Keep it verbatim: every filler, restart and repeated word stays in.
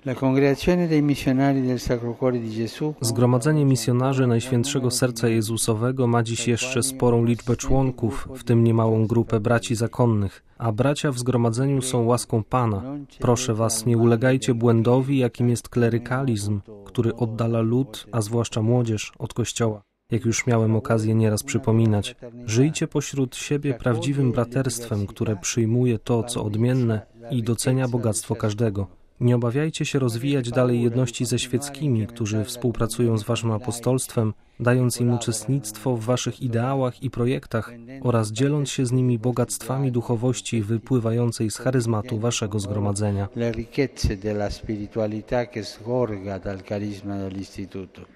Zgromadzenie Misjonarzy Najświętszego Serca Jezusowego ma dziś jeszcze sporą liczbę członków, w tym niemałą grupę braci zakonnych, a bracia w zgromadzeniu są łaską Pana. Proszę was, nie ulegajcie błędowi, jakim jest klerykalizm, który oddala lud, a zwłaszcza młodzież, od Kościoła. Jak już miałem okazję nieraz przypominać, żyjcie pośród siebie prawdziwym braterstwem, które przyjmuje to, co odmienne i docenia bogactwo każdego. Nie obawiajcie się rozwijać dalej jedności ze świeckimi, którzy współpracują z waszym apostolstwem, dając im uczestnictwo w waszych ideałach i projektach oraz dzieląc się z nimi bogactwami duchowości wypływającej z charyzmatu waszego zgromadzenia. Le ricchezze della spiritualità che sgorga dal carisma dell'istituto.